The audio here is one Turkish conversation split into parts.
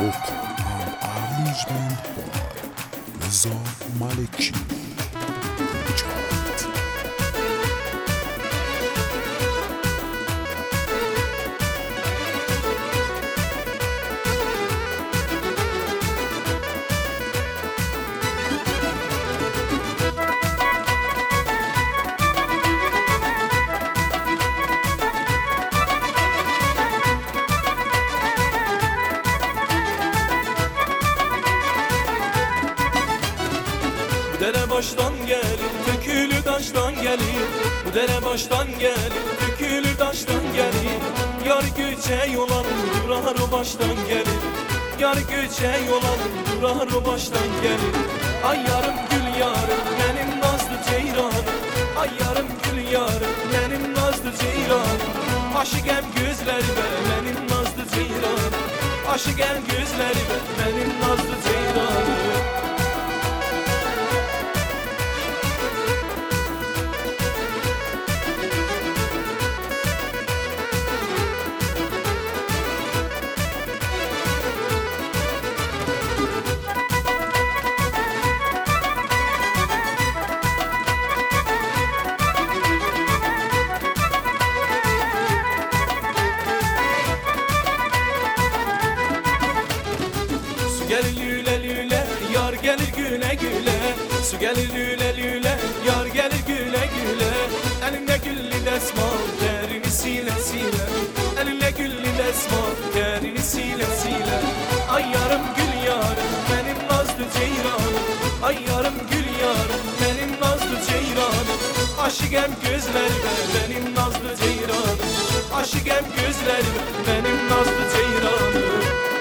Vocal and arrangement by Reza Maleki. Chart. Dere baştan gelir, dökülür taştan gelir. Bu dere baştan gelir, dökülür taştan gelir. Yar göçe yol alır, durar o baştan gelir. Yar göçe yol alır, durar o baştan gelir. Ay yarım gül yarım, benim nazlı ceyranım. Ay yarım gül yarım, benim nazlı ceyranım. Aşık-em gözleri be, benim nazlı ceyranım. Aşık-em gözleri be, benim nazlı ceyranım. Gelir lüle lüle, yar gelir güle güle. Su gelir lüle lüle, yar gelir güle güle. Elinde güllü desmal, derini sile sile. Elinde güllü desmal, derini sile sile. Ay yarım gül yarım, benim nazlı ceyranım. Ay yarım gül yarım, benim nazlı ceyranım. Aşık-em gözleri be, benim nazlı ceyranım. Aşık-em gözleri be, benim nazlı ceyranım.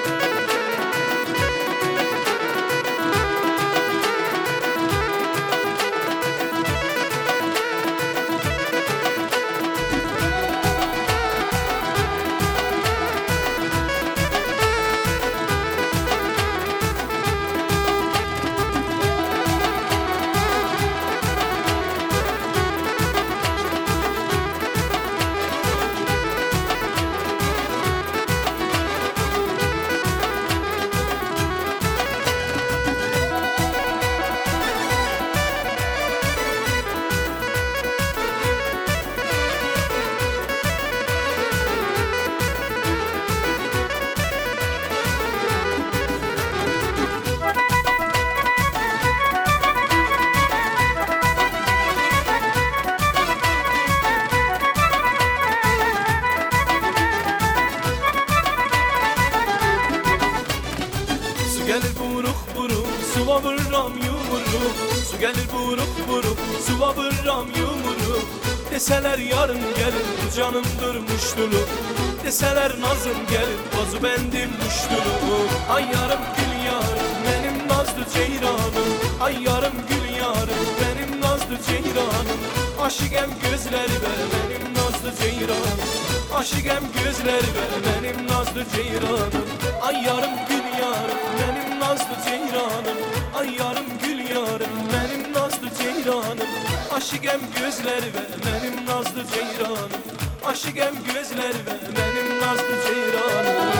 Su gelir buruk buruk, suva vırram yumuruk. Su gelir buruk buruk, suva vırram yumuruk. Deseler yarın gelir, bu canım durmuştuluk. Deseler nazım gelir, bazı bendim muştuluk. Ay yarım gül yarım, benim nazlı ceyranım. Ay yarım gül yarım, benim nazlı ceyranım. Aşık-em gözleri be, benim nazlı ceyranım. Aşık-em gözleri be, benim nazlı ceyranım. Ay yarım gül yarım, benim nazlı ceyranım. Ay yarım gül yarım, benim nazlı ceyranım. Aşık-em gözleri be, benim nazlı ceyranım. Aşık-em gözleri be, benim nazlı ceyranım.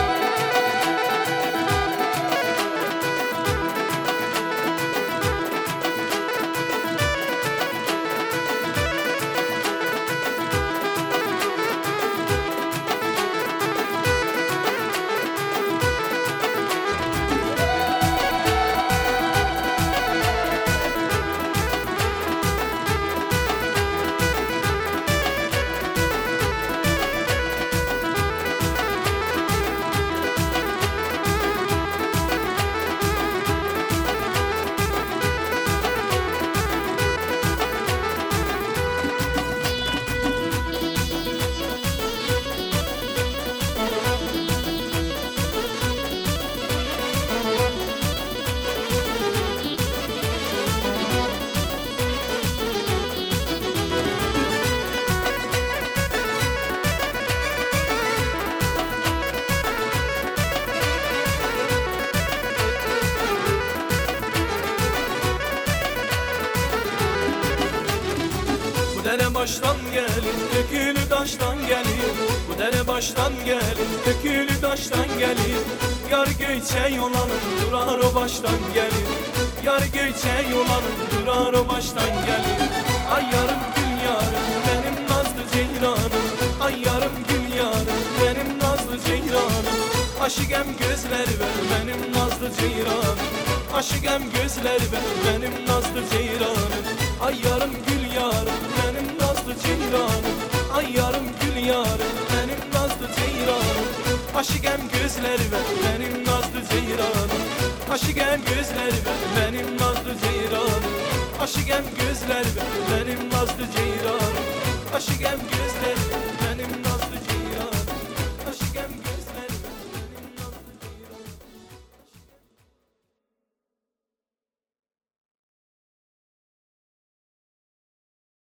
dere baştan gelir, dökülü taştan gelir. Bu Dere baştan gelir, dökülü taştan gelir. Yar göçey olanın durar o baştan gelir. Yar göçey olanın durar o baştan gelir. Ay yarım gül yarım benim nazlı ceyranım. Ay yarım gül yarım benim nazlı ceyranım. Aşıgem gözler ver benim nazlı ceyranım. Aşıgem gözler ver benim nazlı ceyranım. Ay yarım gül yarım benim nazlı ceyranım. Ay yarım gül yarım benim nazlı ceyranım. Aşıgem gözler ver benim nazlı ceyranım. Aşıgem gözler ver benim nazlı ceyranım. Aşıgem gözler ver benim nazlı ceyranım.